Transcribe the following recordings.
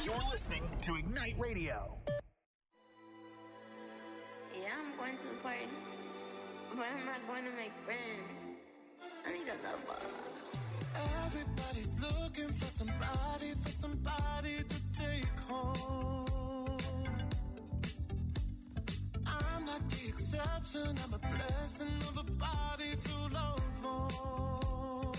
You're listening to Ignite Radio. Yeah, I'm going to the party, but I'm not going to make friends. I need a lover. Everybody's looking for somebody to take home. I'm not the exception, I'm a blessing of a body to love on.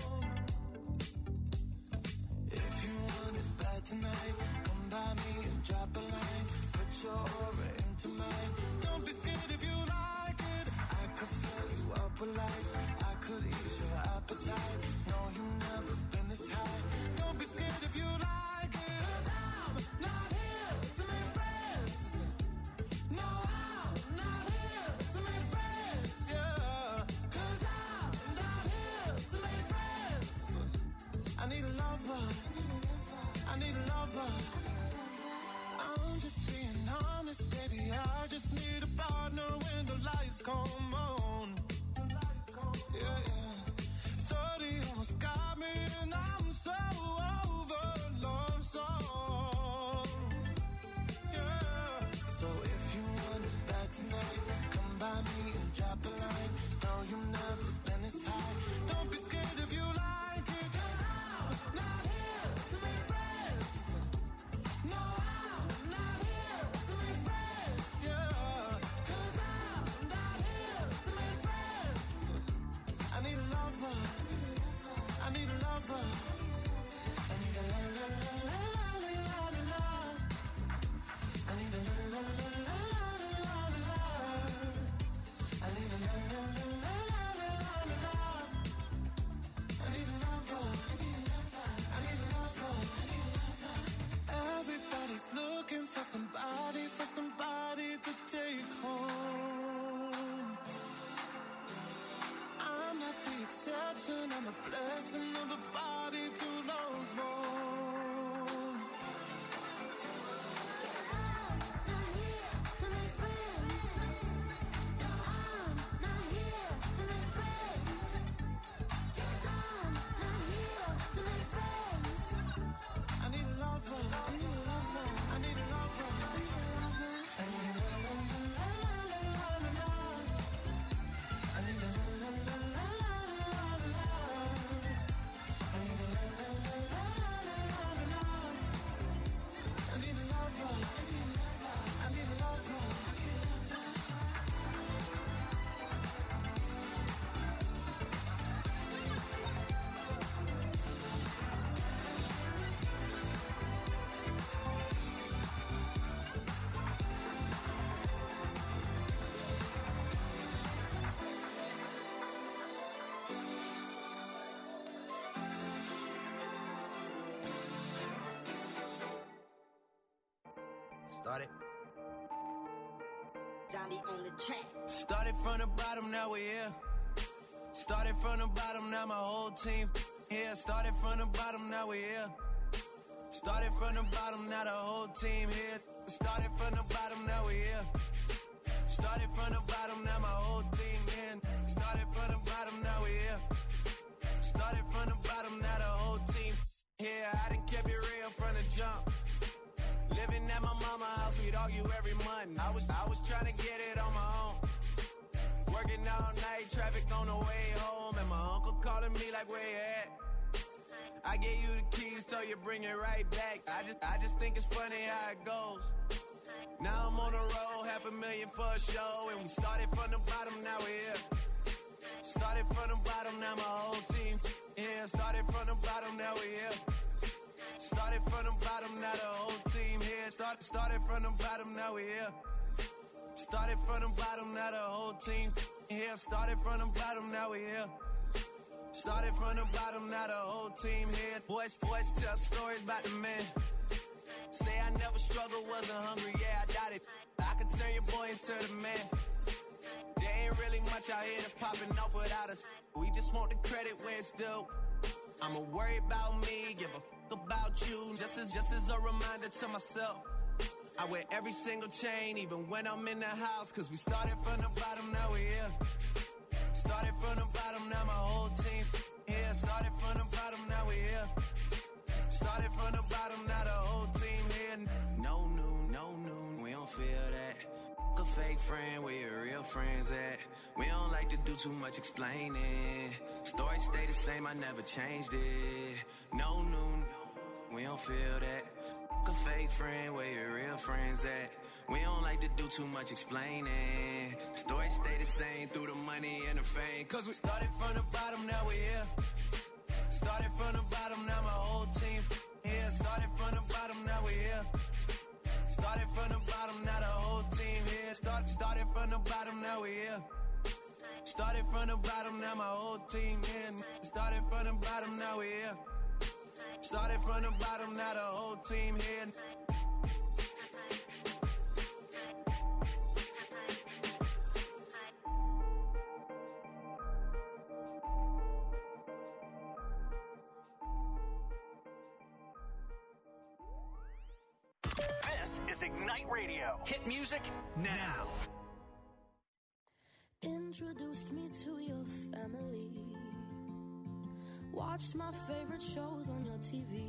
If you want it bad tonight, come by me and drop a line. Put your aura into mine. Don't be scared if you like it. I could fill you up with life. I could ease your appetite. No, you've never been this high. Don't be scared if you like it. 'Cause I'm not here to make friends. No, I'm not here to make friends. Yeah. 'Cause I'm not here to make friends. I need a lover. I need a lover. I'm just being honest, baby. I just need a partner when the lights come on. Yeah, yeah. 30 almost got me, and I'm so over love song. Yeah. So if you want it bad tonight, come by me and drop a line. No, you've never been this high. Don't be scared if you like it. 'Cause I'm not here to make friends. No, I'm not here to make friends. Yeah. 'Cause I'm not here to make friends. I need a lover. I need a lover. I need a la la la la la la la. I need a la la la la la la la. I need a la la la la la la la. I need a lover. I need a lover. Everybody's looking for somebody to take home. I'm not the exception, I'm a blessing of a body to love on. I'm not here to make friends. No, I'm not here to make friends. I'm not here to make friends. I need a lover. I need a lover. I need a lover. I need a lover. I need a la la la la la la la. I need a la la la la la la la. I need a la la la la la la la. I need a lover. I need a lover. Started. Zombie on the track. Started from the bottom, now we're here. Started from the bottom, now my whole team here. Started from the bottom, now we're here. Started from the bottom, now the whole team here. Started from the bottom, now we're here. Started from the bottom, now my whole team in. Started from the bottom, now we're here. Started from the bottom, now the whole team here. I done kept it real from the jump. Living at my mama's house, we'd argue every month. I was trying to get it on my own. Working all night, traffic on the way home, and my uncle calling me like, where you at? I gave you the keys, so you bring it right back. I just think it's funny how it goes. Now I'm on the road, $500,000 for a show, and we started from the bottom, now we're here. Started from the bottom, now my whole team here. Started from the bottom, now we're here. Started from the bottom, now the whole team here. Started from the bottom, now we here. Started from the bottom, now the whole team here. Started from the bottom, now we here. Started from the bottom, now the whole team here. Boys tell stories about the man. Say I never struggled, wasn't hungry, yeah, I doubt it. I could turn your boy into the man. There ain't really much out here that's popping off without us. We just want the credit where it's due. I'ma worry about me, give a fuck about you. Just as a reminder to myself. I wear every single chain, even when I'm in the house. Cause we started from the bottom, now we're here. Started from the bottom, now my whole team here. Started from the bottom, now we're here. Started from the bottom, now the whole team here. fake friend, where your real friends at? We don't like to do too much explaining. Story stay the same, I never changed it. No new, we don't feel that. A fake friend, where your real friends at? We don't like to do too much explaining. Story stay the same through the money and the fame. Cause we started from the bottom, now we're here. Started from the bottom, now my whole team here. Started from the bottom, now we're here. Started from the bottom, now the whole team here. Started from the bottom, now we're here. Started from the bottom, now my whole team here. Started from the bottom, now we're here. Started from the bottom, now the whole team here. This is Ignite Radio. Hit music now. Introduced me to your family. Watched my favorite shows on your TV.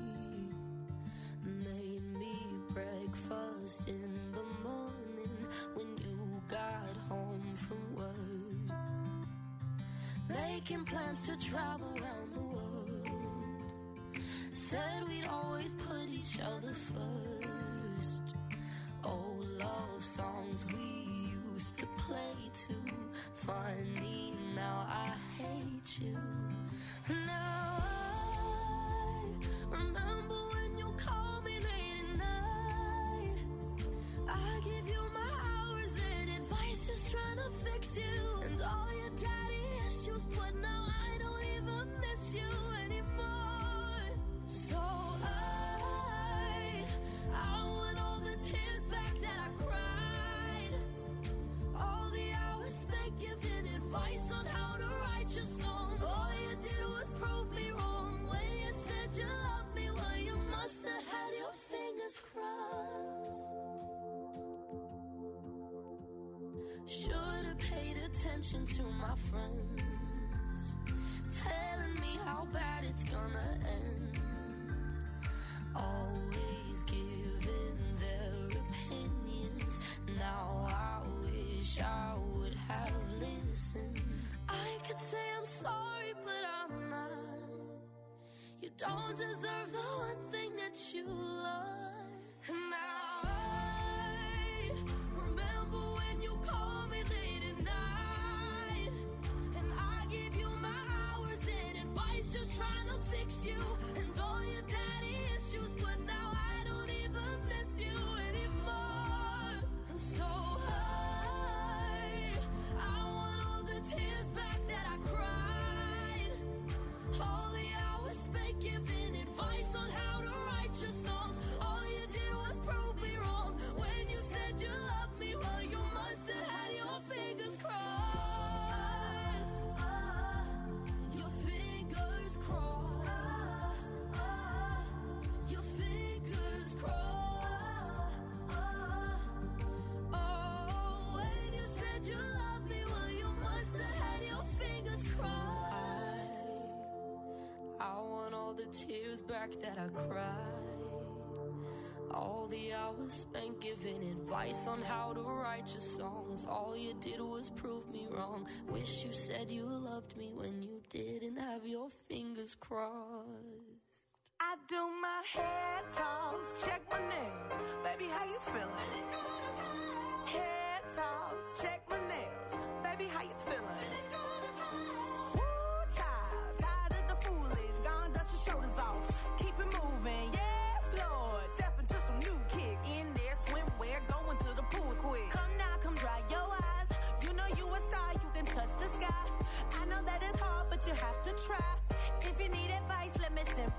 Made me breakfast in the morning when you got home from work. Making plans to travel around the world. Said we'd always put each other first. Old love songs we used to play too. Funny, now I hate you. Now I remember when you called me late at night. I give you my hours and advice, just trying to fix you. And all your daddy issues, but now I don't even miss you anymore. So I want all the tears back that I cried. All the hours spent giving advice on how to write your songs. All you did was prove me wrong. When you said you loved me, well, you must have had your fingers crossed. Should have paid attention to my friends, telling me how bad it's gonna end. Always giving their opinions. Now I wish I would have listened. I could say I'm sorry, but I'm not. You don't deserve the one thing that you love. And now I remember when you called me late at night. And I gave you my hours and advice, just trying to fix you. And all your daddy issues, but now I don't even miss you anymore. And so I want all the tears back that I cried. All the hours spent giving advice on how to write your songs. All you did was prove me wrong. When you said you loved me, well, you must have had your fingers crossed. Your fingers crossed. Your fingers crossed. Oh, when you said you loved me, well, you must have had your fingers crossed. I want all the tears back that I cried. All the hours spent giving advice on how to write your songs. All you did was prove me wrong. Wish you said you loved me when you didn't have your fingers crossed. I do my hair toss, check my nails. Baby, how you feeling? Hair toss, check my nails. Baby, how you feeling? Woo, child, tired of the foolish. Gone, dust your shoulders off. Keep it moving, yes, Lord. Step into some new kicks. In there, swimwear, going to the pool quick. Come now, come dry your eyes. You know you a star, you can touch the sky. I know that it's hard, but you have to try. If you need advice, let me simplify.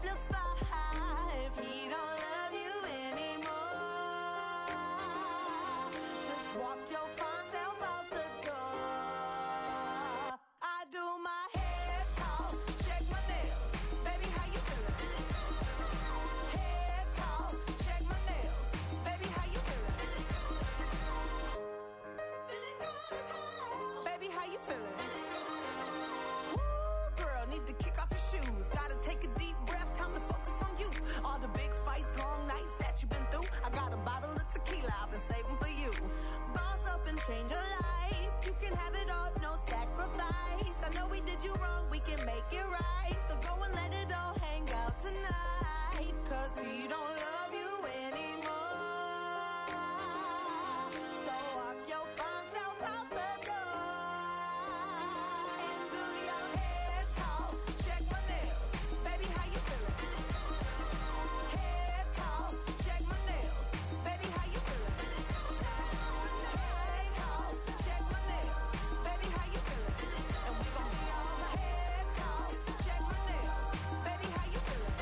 change your life. You can have it all, no sacrifice. I know we did you wrong, we can make it right. So go and let it all hang out tonight. Cause we don't love you anymore. So walk your fine self out the door. And do your head talk. Check my nails. Baby, how you feeling? Head talk. Check my nails. Baby, how you feeling? Head talk. Check my nails. Baby, how you feeling? And we gon' be all head talk. Check my nails. Baby, how you feeling?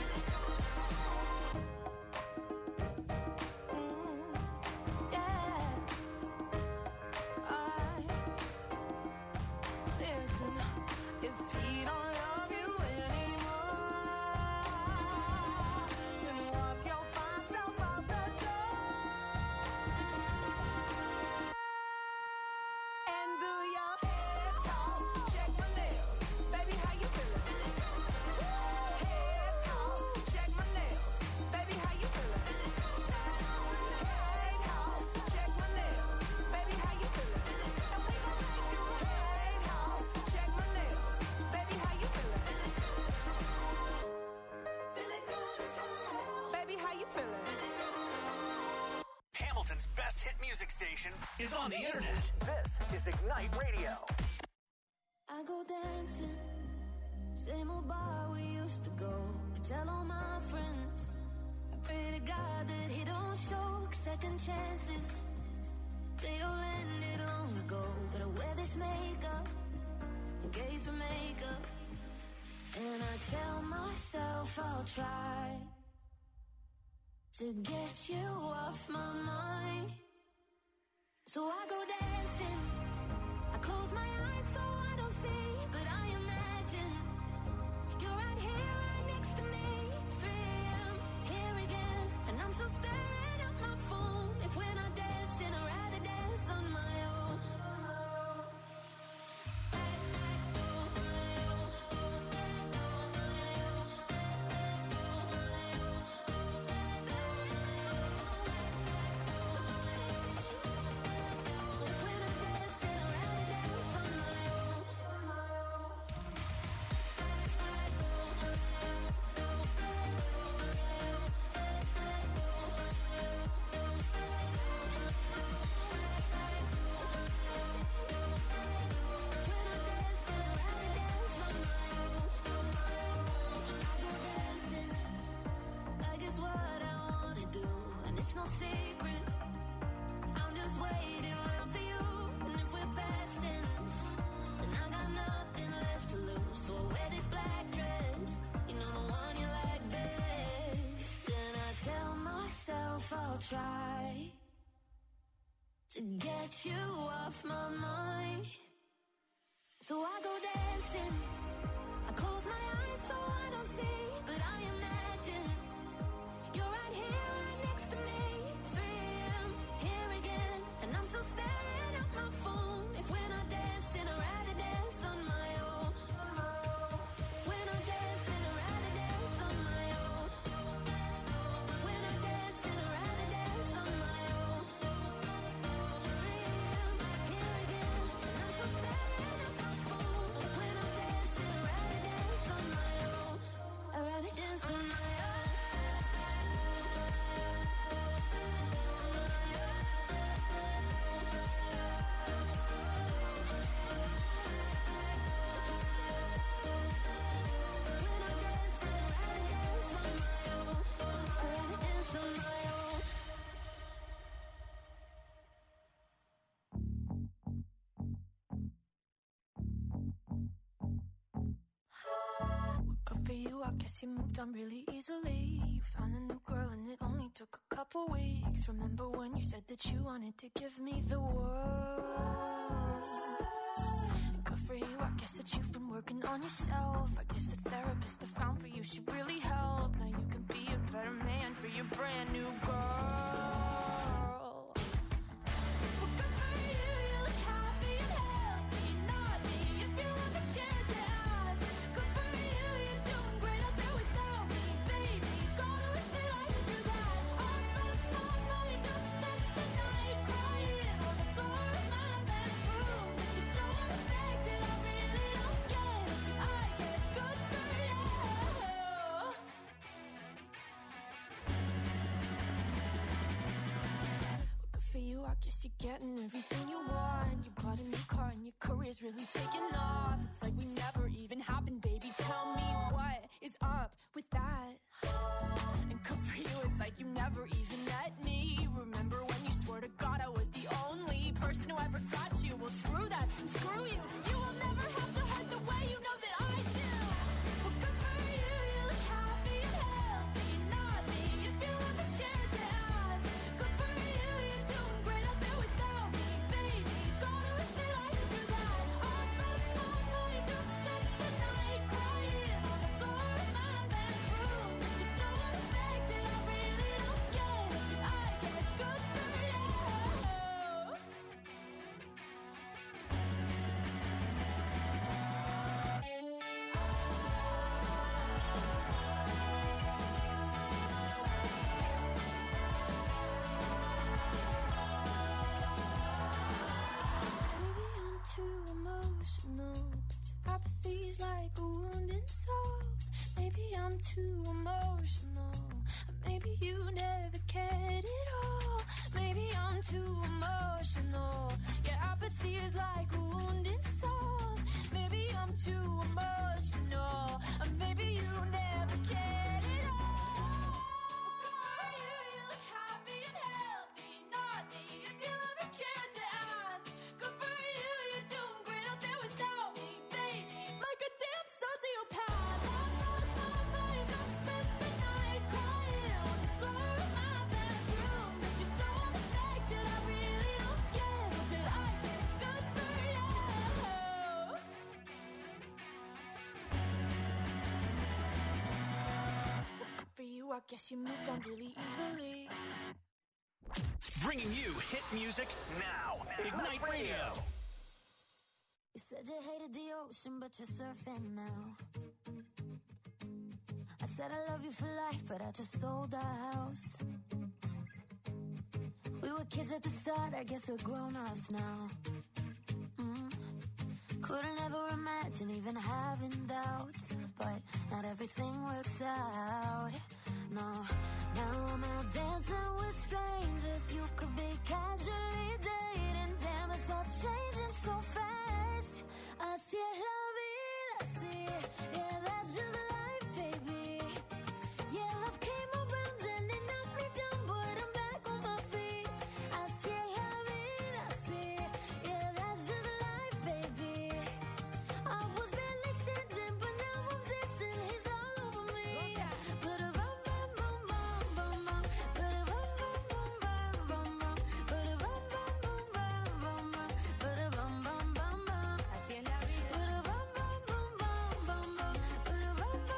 Yeah. Alright. Listen, if he don't love you anymore, then walk your fine self out the door. And do your head talk. Check my nails. Baby, how you feeling? Head talk. Check my nails. Baby, how you feeling? Head talk. Check my nails. Baby, how you feeling? And we gon' make you head talk. Check my nails. Baby, how you feeling? Feeling good as hell. Baby, how you feeling? Hamilton's best hit music station is on the internet. This is Ignite Radio. I go dancing, same old bar we used to go. I tell all my friends, I pray to God that he don't show second chances. They all ended long ago, but I wear this makeup in case we make up. And I tell myself I'll try to get you off my mind. So I go dancing, I close my eyes so I don't see, but I imagine you're right here, right next to me. 3 a.m. here again, and I'm still staring at my phone. If we're not dancing, I'd rather dance on my own. If we're not dancing, I'd rather dance on my own. It's no secret, I'm just waiting around for you. And if we're past tense, then I got nothing left to lose. So I wear this black dress, you know the one you like best. Then I tell myself I'll try to get you off my mind. So I go dancing, I close my eyes so I don't see, but I imagine you're right here, right next to me. 3 a.m. here again, and I'm still staring at my phone. If we're not dancing, I'd rather dance on my own. If we're not dancing, I'd rather dance on my own. If we're not dancing, I'd rather dance on my own. 3 a.m. here again, and I'm still staring at my phone. If we're not dancing, I'd rather dance on my own. I'd rather dance on my own. Good for you, I guess you moved on really easily. You found a new girl and it only took a couple weeks. Remember when you said that you wanted to give me the world? And good for you, I guess that you've been working on yourself. I guess the therapist I found for you should really help. Now you can be a better man for your brand new girl. Well, good for you, you look happy and healthy. Not me, if you ever cared to ask. Good for you, you're doing great out there without me, baby. God, I wish that I could do that. I lost my mind, I've spent the night crying on the floor of my guess you're getting everything you want. You bought a new car and your career's really taking off. It's like we never even happened, baby. Tell me what is up with that? And good for you, it's like you never even met me. Remember when you swore to God I was the only person who ever got you? Well, screw that and screw you. You will never have to hurt the way you know that I do. Well, good for you, you look happy and healthy. Not me, if you ever cared to ask. Good for you, you're doing great out there without me, baby. God, I wish that I could do that. I lost my mind, I've spent the night crying on the floor of my bedroom. You're so unaffected, I really don't get it. I guess good for you. Maybe I'm too emotional, but your apathy's like a wounded soul. Maybe I'm too emotional, or maybe you never cared at all. Maybe I'm too emotional, your apathy is like a wounded soul. Maybe I'm too emotional, or maybe you never cared at all. You look happy and healthy, not me, if you ever cared to ask. Good for you, you're doing great out there without me, baby. Like a damn sociopath. I lost my mind, I've spent the night crying on the floor of my bedroom. But you're so unaffected, I really don't get it. But I guess good for you. Well, good for you, I guess you moved on really easily. Bringing you hit music now. Ignite Radio. You said you hated the ocean, but you're surfing now. I said I love you for life, but I just sold our house. We were kids at the start, I guess we're grown-ups now. Couldn't ever imagine even having doubts, but not everything works out. No, now I'm out dancing with strangers. You could be casually dating. Damn, it's all changing so fast. Así es la vida, así. Yeah, that's just life, baby. Yeah, love came around and it knocked me down, but I'm back on my feet. Así es la vida, así. Yeah, that's just life, baby. I was barely standing, but now I'm dancing. He's all over me. Ba-da-bum, bum, bum, bum, bum, bum. Ba-da-bum, bum, bum, bum, bum, bum. Ba-da-bum, bum, bum, bum, bum, bum. Ba-da-bum, bum, bum, bum. Así es la vida. Ba-da-bum, bum, bum, bum, bum, bum. Ba-da-bum,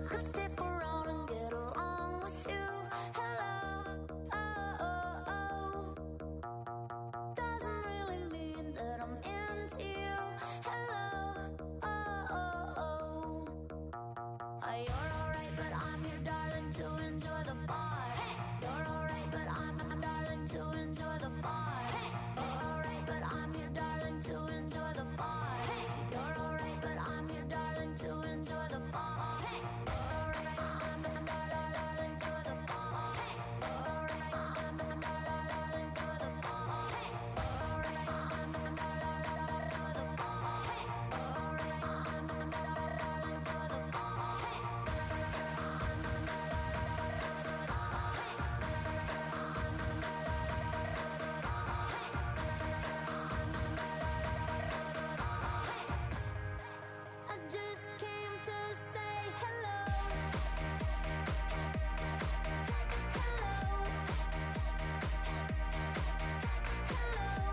could stick around and get along with you. Hello, oh, oh, oh. Doesn't really mean that I'm into you. Hello, oh, oh, oh. You're alright, but I'm here, darling, to enjoy the bar. Hey, you're alright, but I'm darling, to enjoy the bar. Hey, you're alright, but I'm here, darling, to enjoy the bar. Hey, you're alright, but I'm here, darling, to enjoy the bar. Hey, you're alright, I'm darling, to the bar. Hey, you're alright, I'm darling, to the bar. Hey, you're alright, I'm darling, to the bar. Hey, you're alright, I'm darling, to the bar. I just came to say hello. Hello. Hello.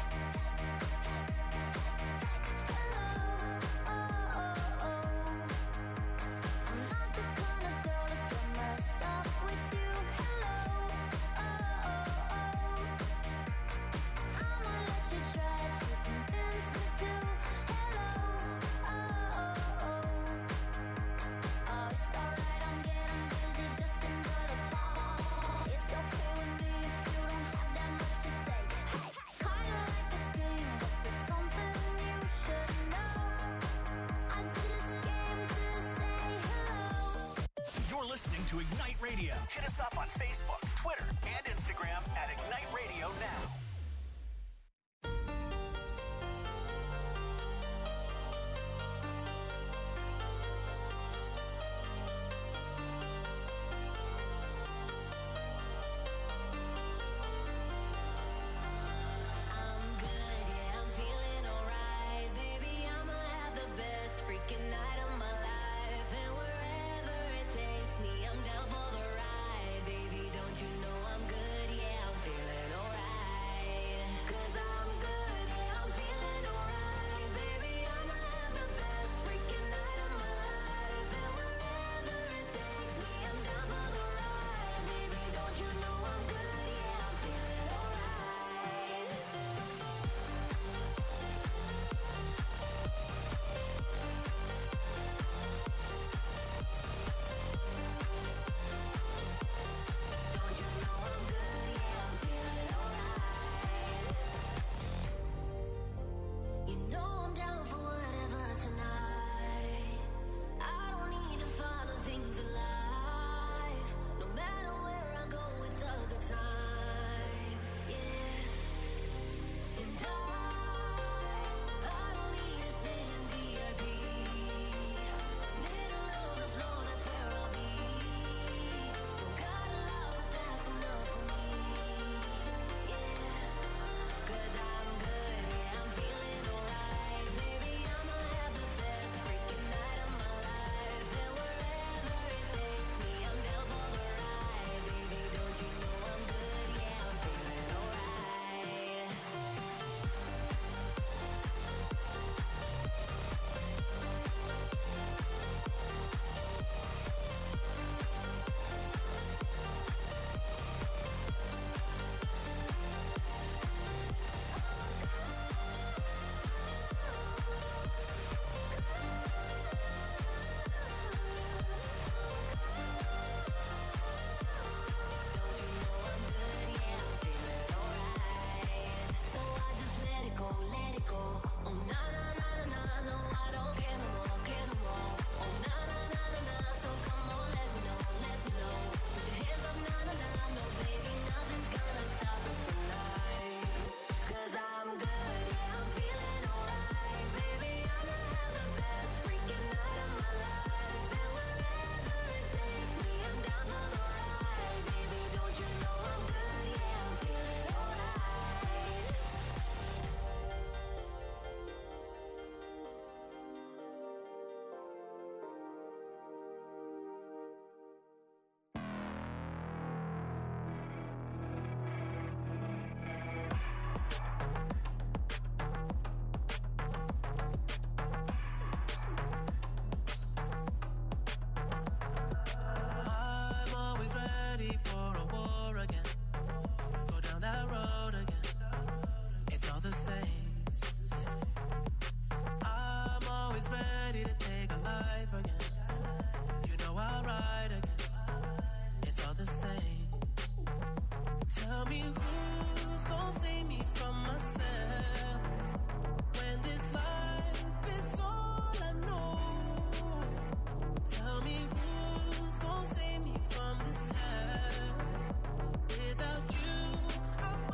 Oh, oh, oh. I'm not the kind of girl to get messed up with you. Hello. Oh, oh, oh. I'ma let you try to convince me to. Hello. Oh, oh, oh. Oh, it's alright, I'm getting busy, just enjoy the ball. It's okay with me if you don't have that much to say. Hey, kinda like this game, but there's something you should know. I just came to say hello. You're listening to Ignite Radio. Hit us up on Facebook, Twitter, and Instagram at Ignite Radio Now. I'm good, yeah, I'm feeling alright. Baby, I'ma have the best freaking night of my life. And wherever it takes me, I'm down for the ride. Baby, don't you know I'm good, yeah, I'm feeling alright. ready for a war again. Go down that road again. It's all the same. I'm always ready to take a life again. You know I'll ride again. It's all the same. Tell me who's gonna save me from myself when this life is all I know. Tell me who's gonna save me from this hell. Without you, I'm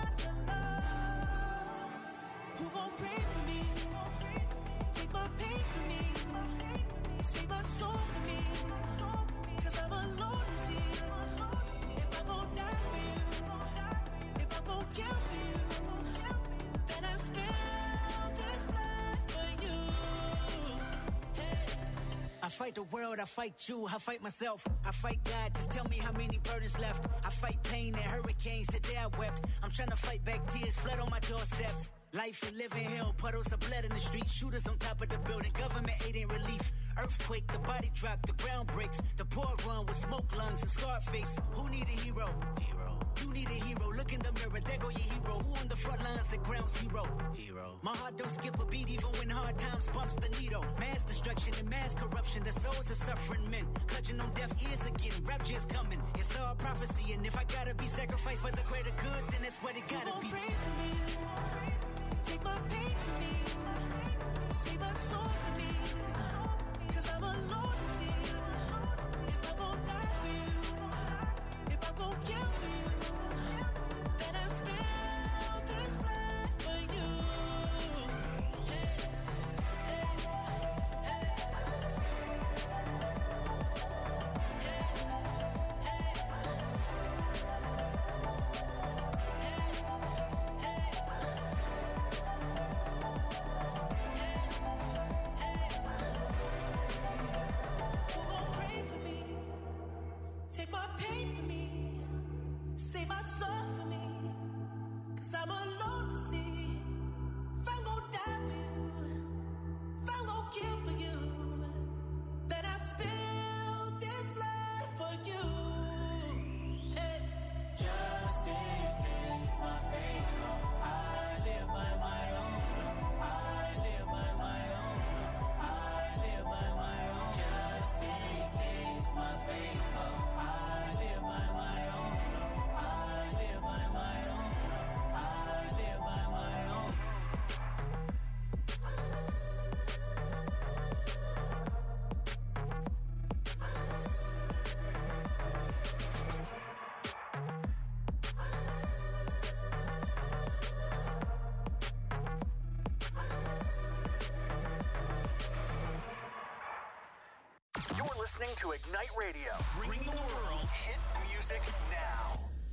alone. Who gon' pray for me? Take my pain for me. Save my soul for me. 'Cause I'm alone to see. If I'm gon' die for you, if I'm gon' kill for you, then I spill this blood for you. Hey. I fight the world, I fight you, I fight myself, I fight God, just tell me how many burdens left. I fight pain and hurricanes, today I wept. I'm trying to fight back tears, flood on my doorsteps. Life and living hell, puddles of blood in the street, shooters on top of the building, government aid ain't relief. Earthquake, the body drop, the ground breaks, the poor run with smoke lungs and scarred face. Who need a hero? You need a hero, look in the mirror, there go your hero. Who on the front lines at ground zero? My heart don't skip a beat even when hard times bumps the needle. Mass destruction and mass corruption, the souls of suffering men clutching on deaf ears again, rapture's coming. It's all prophecy, and if I gotta be sacrificed for the greater good, then that's what it gotta be. Pray for me, take my pain for me, save my soul for me, 'cause I'm alone to see. If I'm gon' die for you, if I'm gon' kill for you, then I spill this blood for you. Hey, hey, hey. Who gon' pray for me? Take my pain for me, save my soul for me, 'cause I'm alone to see. If I'm gon' die for you, if I'm gon' kill for you, then I spill this blood for you. Hey. Just in case my fate come, I live by my own. I live by my own. I live by my own. Just in case my fate come, I live by my own. I live by my own. I live by my own. You're listening to Ignite Radio, bringing the world hit music now.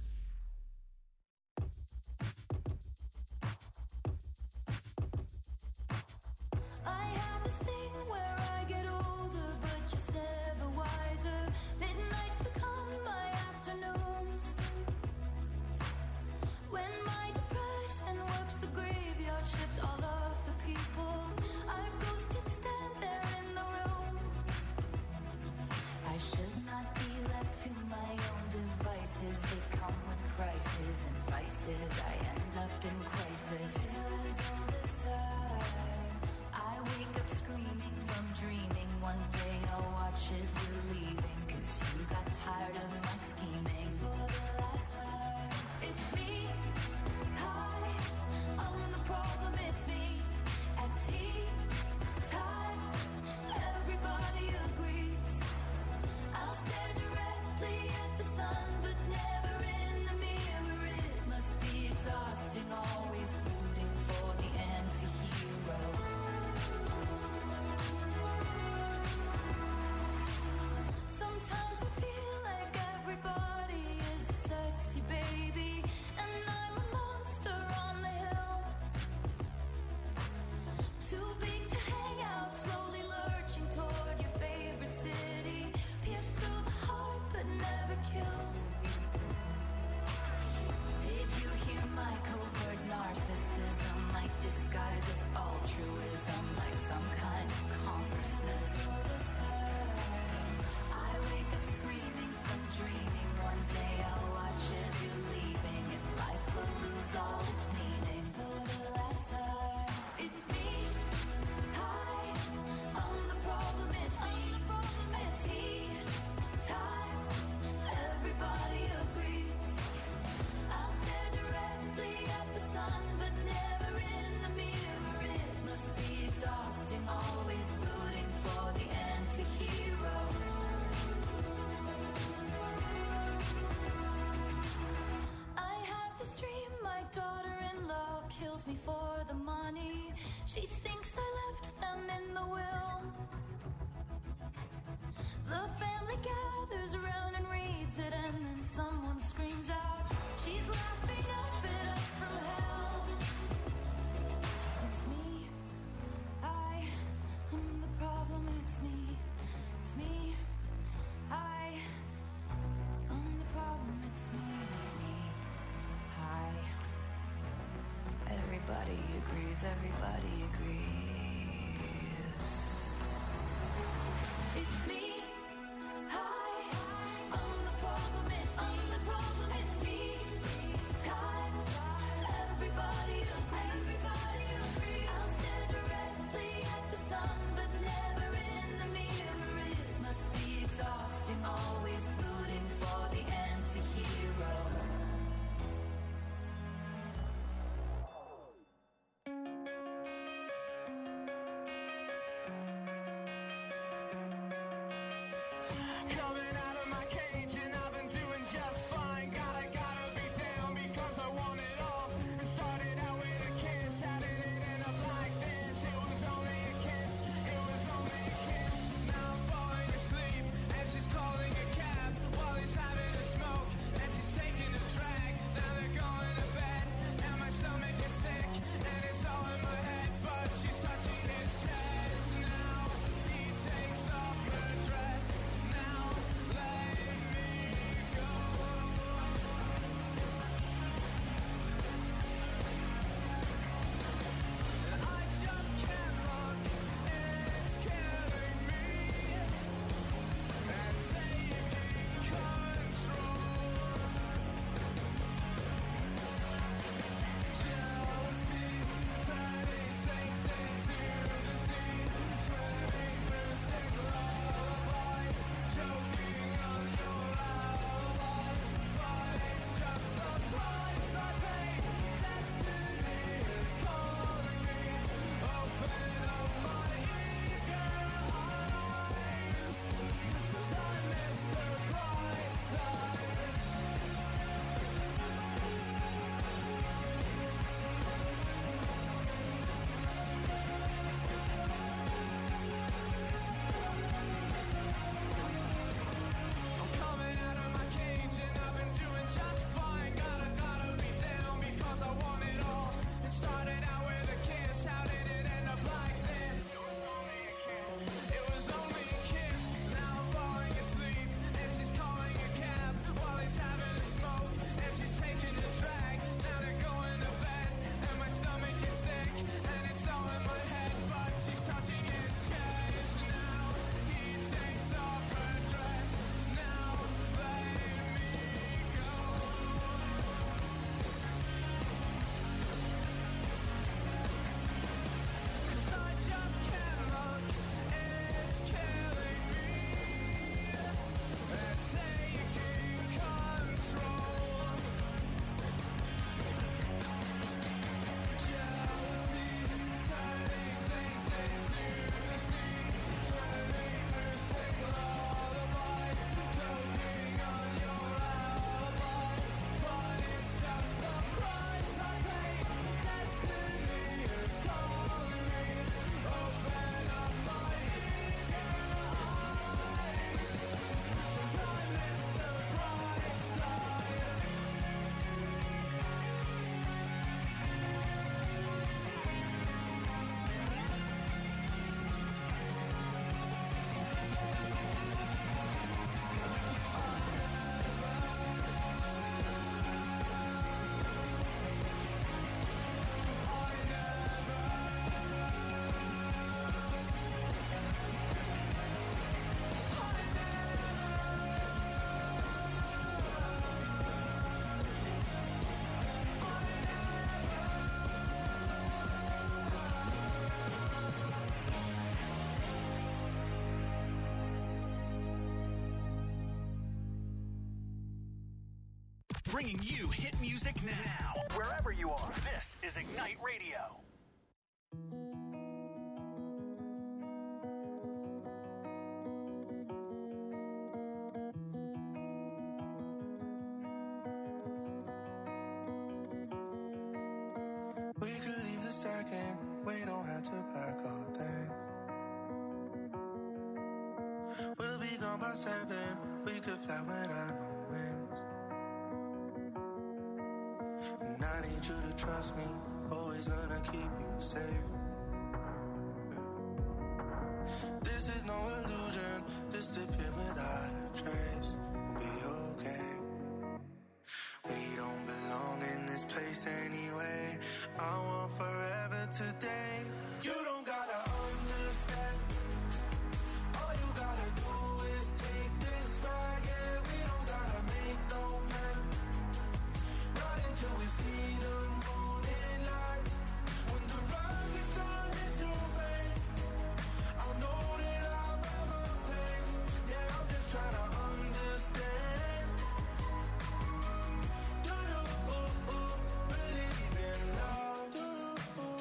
I have this thing where I get older, but just never wiser. Midnights become my afternoons. When my depression works the graveyard shift, all of the people I've ghosted stand there in the room. I should not be left to my own devices. They come with prices and vices. I end up in crisis. Feels all this time. I wake up screaming from dreaming. One day I'll watch as you're leaving, 'cause you got tired of my scheming. For the last time, it's me. Hi, I'm the problem, it's me. At tea time, everybody agrees. I'll stare directly at the sun, but never in the mirror. It must be exhausting, always rooting for the anti-hero. Sometimes I feel like everybody is a sexy baby, and I'm a monster on the hill. Too big me for the money. She thinks I left them in the will. The family gathers around and reads it, and then someone screams out, she's laughing up at us from hell. It's me, I am the problem, it's me, I am the problem, it's me, hi. Everybody agrees, it's me. Always rooting for the anti-hero. Coming out of my cage and I've been doing just fine. Gotta be down because I want it all. It started out with a kiss, how did it end up like this? It was only a kiss, Now I'm falling asleep and she's calling a cab while he's having a smoke and she's taking a drag. Now they're going to bed and my stomach is sick and it's all in my head, but she's touching his chest. Now he takes off her dress. Now let me go. I just can't look, it's killing me. And taking control. Jealousy, turning snakes into the sea. Swimming through sick lullabies, choking on your alibis. But it's just the price I pay. Destiny is calling me. Open up my eager eyes, 'cause I miss the bright side. I'm coming out of my cage and I've been doing just fine. Gotta be down because I want it all. It started out with a kiss, how did it end up like this? It was only a kiss, now I'm falling asleep and she's calling a cab while he's having a smoke and she's taking a drag. Now they're going to bed and my stomach is sick and it's all in my head, but she's touching his chest. Now he takes off her dress. Now let me go. 'Cause I just can't look, it's killing me. And taking control. Jealousy, turning snakes into the sea. Swimming through sick lullabies, choking on your alibis. But it's just the price I pay. Destiny is calling me. Open up my eager eyes, 'cause I miss the bright side. Bringing you hit music now, wherever you are. This is Ignite Radio. We could back to back all days. We'll be gone by 7. We could fly without no wings. And I need you to trust me. Always gonna keep you safe. This is no illusion. Disappear without a trace. We'll be okay. We don't belong in this place anyway. I want forever today. You don't gotta understand. All you gotta do is take this ride. Yeah, we don't gotta make no plan. Right until we see the morning light. When the rising sun hits your face, I'll know that I'm at my place. Yeah, I'm just trying to understand. Do you believe in love? Do you?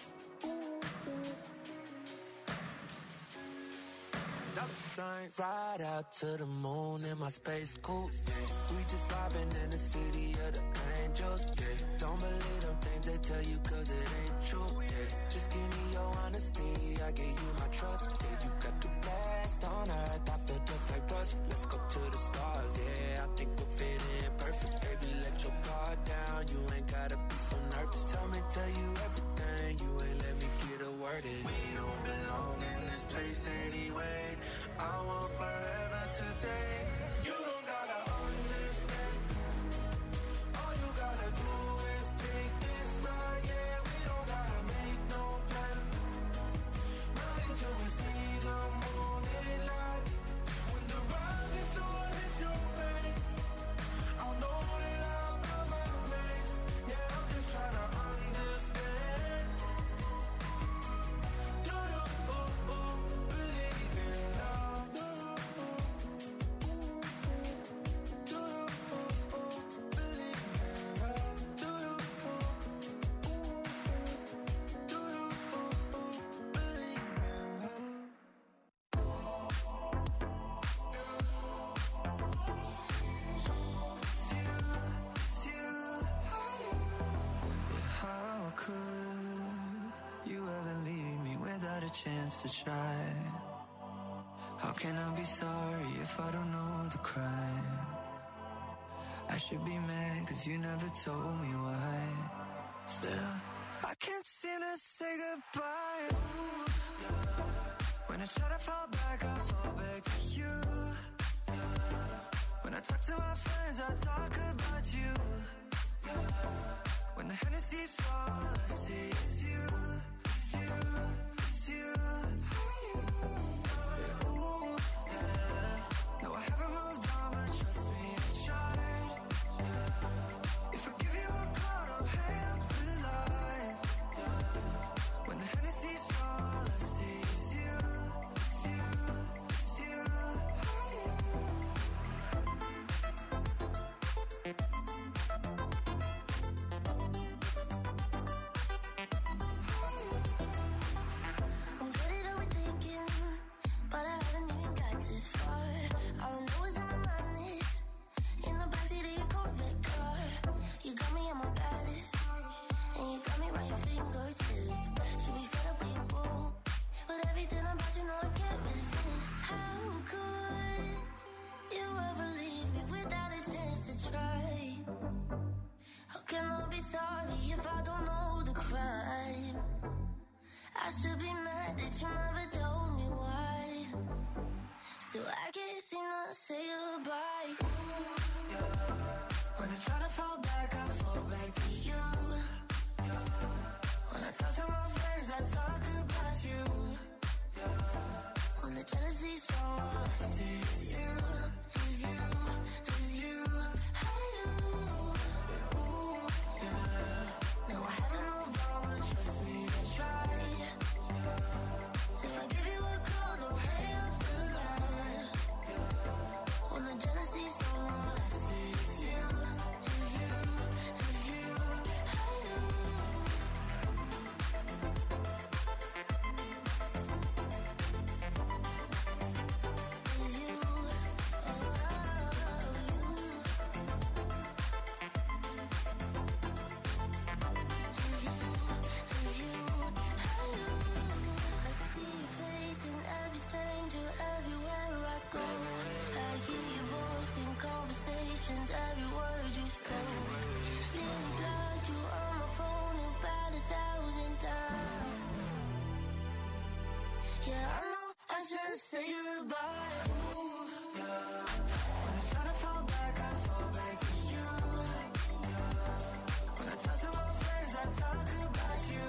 Sign right out to the moon in my space coupe. We just vibing in the city of the angels. Yeah. Don't believe them things they tell you 'cause it ain't true. Yeah. Just give me your honesty, I give you my trust. Yeah, you got the best on earth, I feel just like rust. Let's go to the stars, yeah, I think we'll fit in perfect. Baby, let your guard down, you ain't gotta be so nervous. Tell you everything, you ain't let me get a word in. We don't belong in this place anyway. I want forever today. You don't gotta understand. All you gotta do is take this ride. Yeah, we don't gotta make no plan. Right until we see the morning light. When the rising sun hits your face, I'll know that I'm at my place. Yeah, I'm just trying to understand. Do you believe in love? Do you believe in love? Do you believe in love? How could you ever leave me without a chance to try? How can I be sorry if I don't know the crime? I should be mad 'cause you never told me why. Still, I can't seem to say goodbye. Ooh, yeah. When I try to fall back, I fall back to you. When I talk to my friends, I talk about you. When the Hennessy's all I see is you, it's you, it's you. Yeah, ooh, yeah. No, I haven't moved on, but trust me, I tried. Yeah. If I give you a call, don't hang up the line. Yeah. When the Hennessy's all I see is you, it's you, it's you. When I try to fall back, I fall back to you. When I talk to my friends, I talk about you.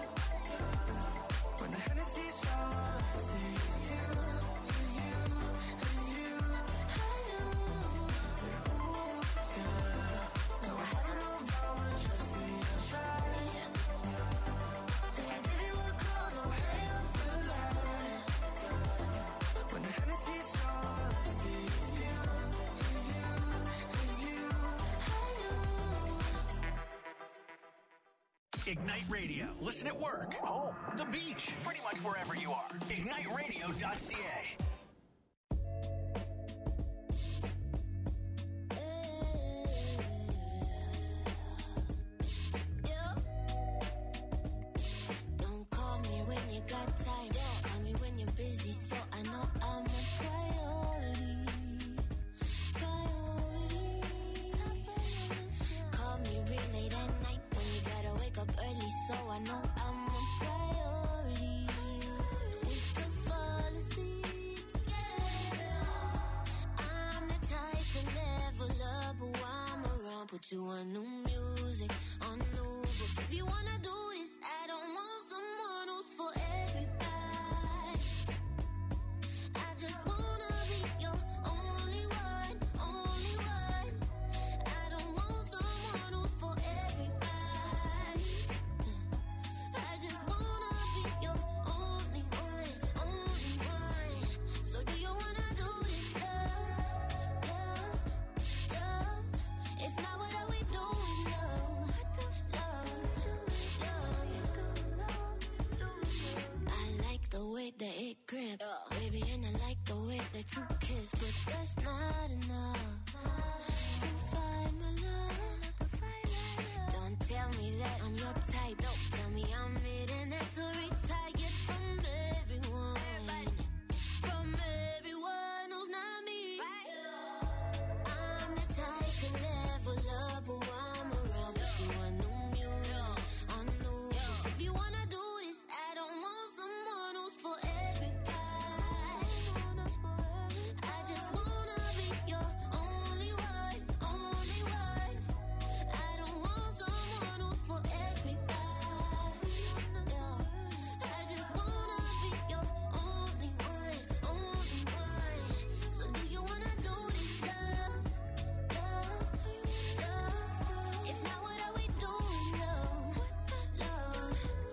When the Hennessy's all I see is you, is you, is you. I do. Ooh, yeah. No, I haven't moved on, but trust me, I'll try. If I give you a call, don't hang up the line. When the Hennessy's all I see is you, is you, is you. I do. Ignite Radio. Listen at work, home, the beach, pretty much wherever you are. IgniteRadio.ca. Don't call me when you got time. Call me when you're busy, so I know I'm a priority. Call me real late at night when you gotta wake up early, so I know I'm a priority. We could fall asleep together. I'm the type to level up, but while I'm around, put you on new music, on new books. If you wanna do this, I don't want someone who's for everybody. I just wanna be your only one, only one. I don't want someone who's for everybody. I just wanna be your only one, only one. So do you wanna do this, love, love, love? If not, what are we doing, love, love, love? I like the way that it grip, baby, and I like the way that you kiss, but that's not enough to find my love. Don't tell me that I'm your type. Don't tell me I'm it and that's to retire from everyone. From everyone who's not me. I'm the type to level up, but while I'm around, put you on new music, on new books. If you wanna do this, I don't want someone who's for everybody. I just wanna be your only one, only one. I don't want someone who's for everybody. Yeah. I just wanna be your only one, only one. So do you wanna do this, love, love, love? If not, what are we doing, love, love,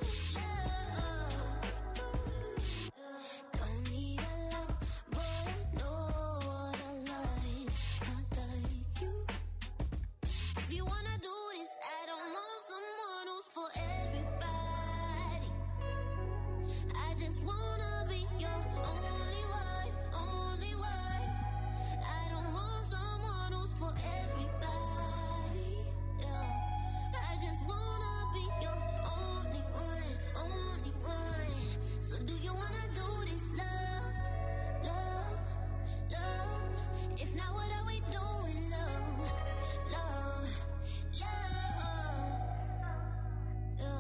love? Don't need a lot, but I know what I like. I like you. If you wanna do this, I don't want someone who's for everybody. I just wanna be your only one, only one. I don't want someone who's for everybody. Yeah. I just wanna be your only one, only one. So do you wanna do this, love, love, love? If not, what are we doing, love, love, love? Yeah.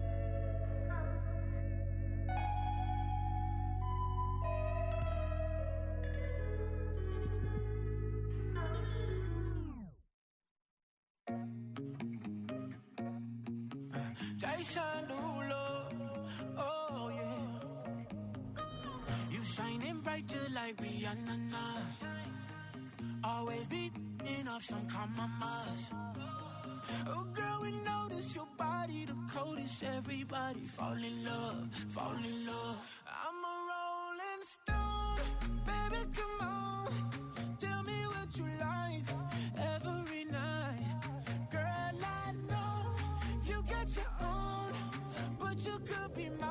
Jason Derulo, oh yeah. You shining bright just like Rihanna. Always beating up some compromise. Oh girl, we notice your body the coldest. Everybody fall in love, fall in love. I'm a rolling stone, baby, come on. Tell me what you like every night. Girl, I know you got your own, but you could be mine.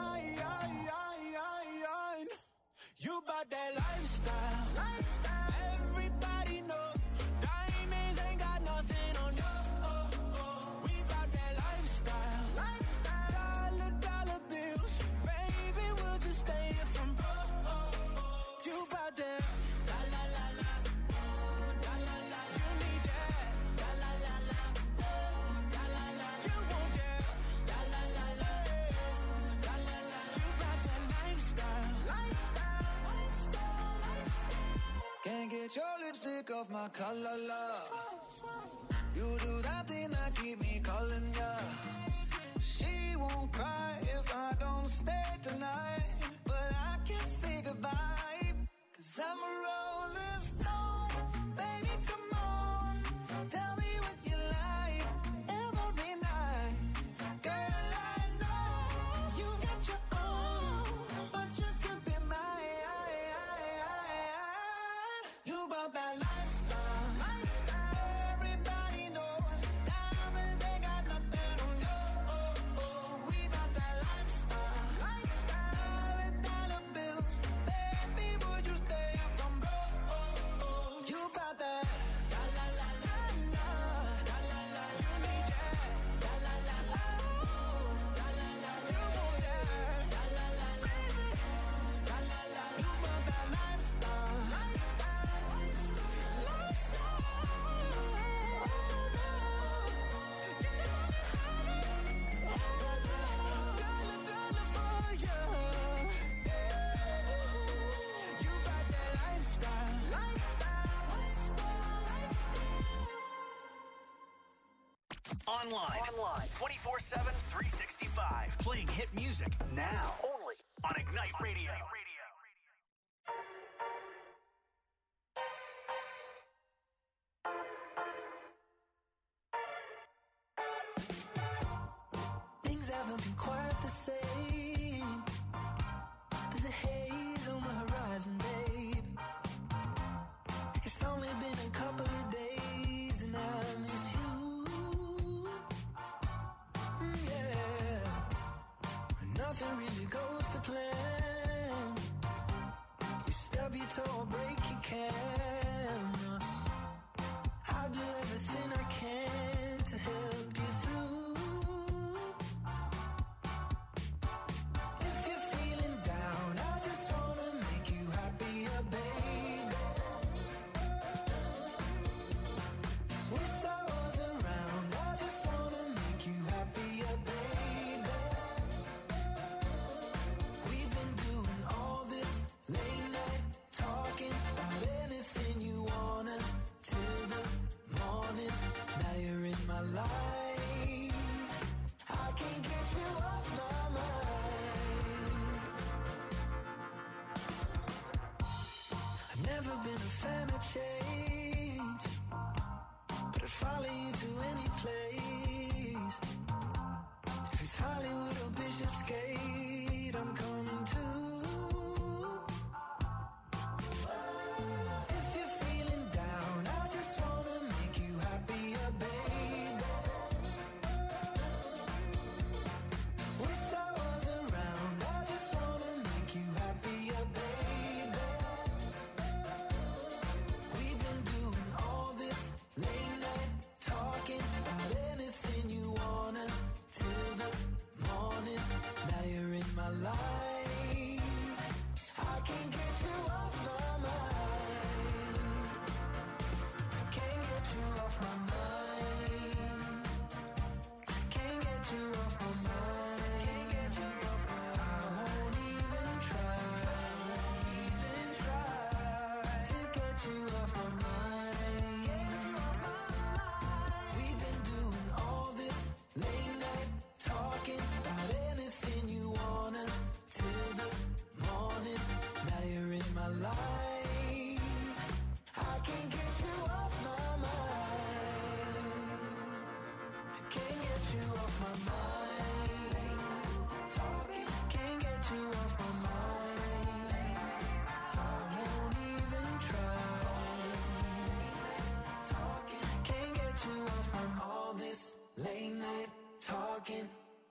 You bout that lifestyle. Everybody knows diamonds ain't got nothing on you. We bout that lifestyle. Dollar bills, baby, we'll just stay here from broke. You bout that la la la la, la la la. You need that la la la la, la la la. You want that la la la la, la la la. You bout that lifestyle. Can't get get your lipstick off my collar, love. You do that thing that keep me calling ya. She won't cry if I don't stay tonight, but I can't say goodbye, 'cause I'm a rolling stone. Baby, come on, tell me what you like every night. Girl, I know you got your own, but you could be mine. You bought that lifestyle. Everybody knows diamonds ain't got nothing on you. We bought that lifestyle. Dollar bills, baby, would you stay up from broke? You bought that. La la la la la, la la la. You need that. La la la la, la la la. You want that. La la la, baby. La la la. You bought that lifestyle. Online 24/7, 365. Playing hit music now. Only on Ignite Radio. Things haven't been quite the same. There's a haze on the horizon, babe. It's only been a couple of days and I miss you. Yeah. Nothing really goes to plan. You stub your toe or break your can. I'll do everything I can to help you through. If you're feeling down, I just wanna make you happier, baby. With sorrows around, I just wanna make you happier, baby. We've been doing all this late night talking about anything you wanna till the morning. Now you're in my life. I can't get you off my mind. I've never been a fan of change, but I'd follow you to any place. If it's Hollywood or Bishopsgate, I'm coming too. If you're feeling down, I just wanna make you happier, baby. With sorrows around, I just wanna make you happier, baby. We've been doing all this late night talking about anything you wanna till the morning. Now you're in my life. I can't get you off my mind. Can't get you off my mind. Can't get you off my mind. Can't get you off my mind. I won't even try to get you off my mind. Get you off my mind. We've been doing all this late night talking about anything you wanna till the morning. Now you're in my life. I can't get you off my mind. Can't get you off my mind. Talking, can't get you off my mind. I won't even try. Talking, can't get you off my all this late night talking.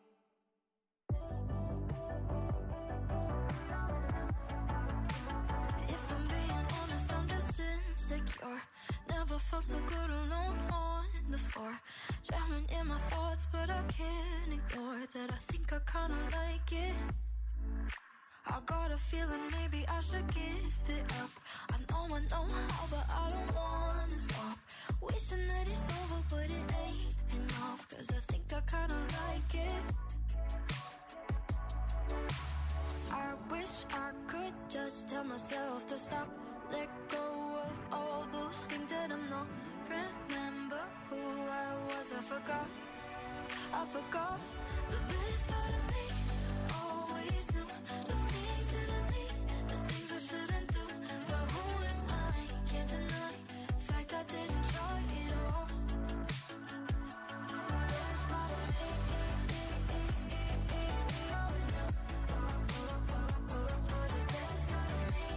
If I'm being honest, I'm just insecure. Never felt so good alone on the floor. Drowning in my thoughts, but I can't ignore that. I think I kinda like it. I got a feeling maybe I should give it up. I know how, but I don't wanna stop. Wishing that it's over, but it ain't enough. 'Cause I think I kinda like it. I wish I could just tell myself to stop, let go of all I forgot the best part of me. Always knew the things that I need, the things I shouldn't do. But who am I? Can't deny the fact I didn't try it all. The best part of me is always knew. The best part of me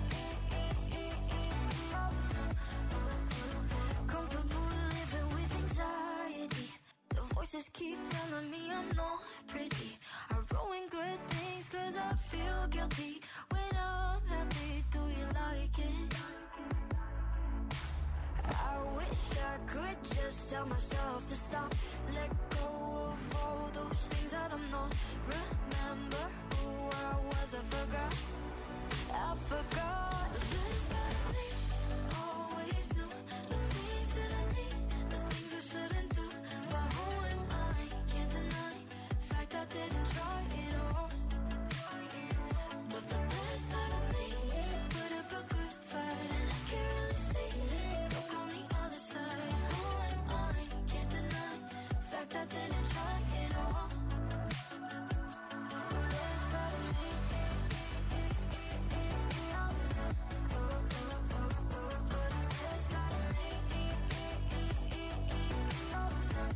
is always knew. Comfortable living with anxiety. The voices keep telling me I'm not pretty. I ruin good things cause I feel guilty. When I'm happy, do you like it? I wish I could just tell myself to stop. Let go of all those things that I'm not. Remember who I was, I forgot. I forgot the best part of me. Always knew the things that I need, the things I shouldn't do. But who am I? Can't deny the fact I didn't try it all. But the best part of me put up a good fight, and I can't really see it's stuck on the other side. Who am I? Can't deny the fact I didn't try it all. The best part of me is always knew. The best part of me is always knew.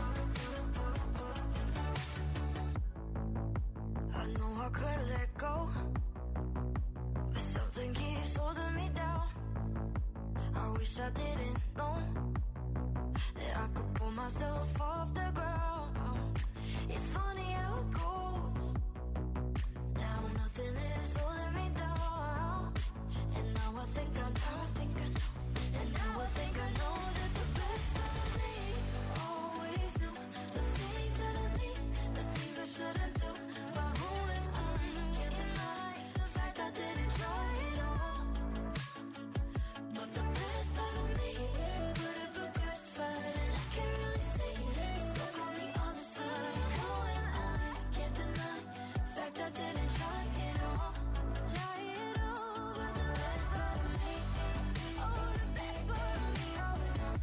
I know I could let go, but something keeps holding me down. I wish I didn't know that I could pull myself off the ground. It's funny how it goes. Now nothing is holding me down. And now I think I know, and now I think I know that the best part of me always knew the things that I need, the things I shouldn't do. But who am I? Can't deny the fact I didn't try it all. But the best part of me put up a good fight, and I can't really see it's stuck on the other side. Who am I? Can't deny the fact I didn't try it all. Try it all, but the best part of me, oh, the best part of me always knew.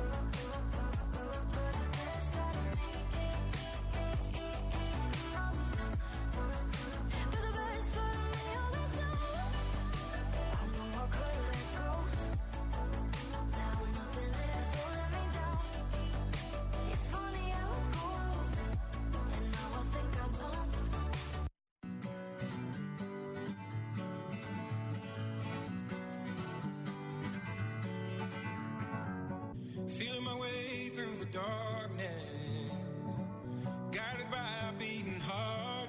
But the best part of me always knew. But the best part of me always knew. I know I could let go. Now nothing is holding me down. It's funny how it goes. And now I think I don't. Feeling my way through the darkness, guided by a beating heart.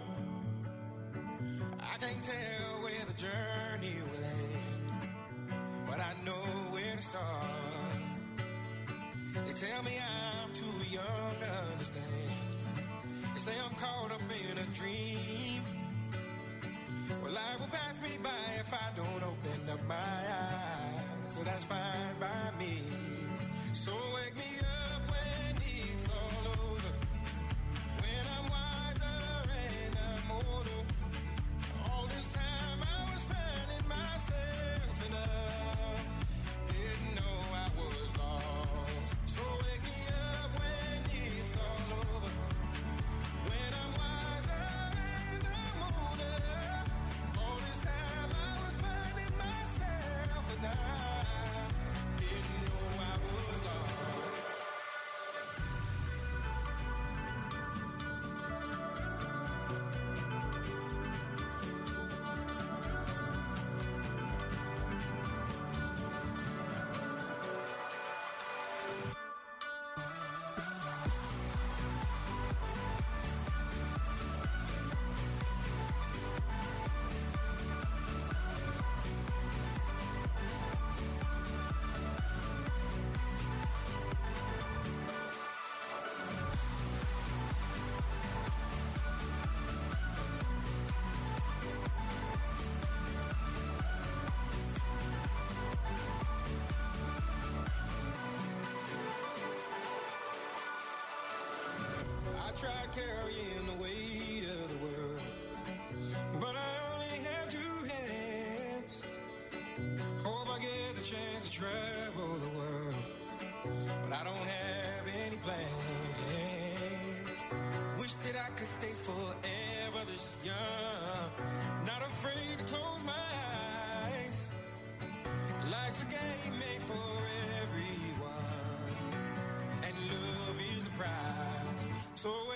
I can't tell where the journey will end, but I know where to start. They tell me I'm too young to understand. They say I'm caught up in a dream. Well, life will pass me by if I don't open up my eyes. So that's fine by me. So wake me up when it's all over, when I'm wiser and I'm older. All this time I was finding myself and I didn't know I was lost. So wake me up when it's all over, when I'm wiser and I'm older. All this time I was finding myself and I didn't know I was lost. tried carrying the weight of the world, but I only have 2 hands. Hope I get the chance to travel the world, but I don't have any plans. for everyone, and love is the prize. So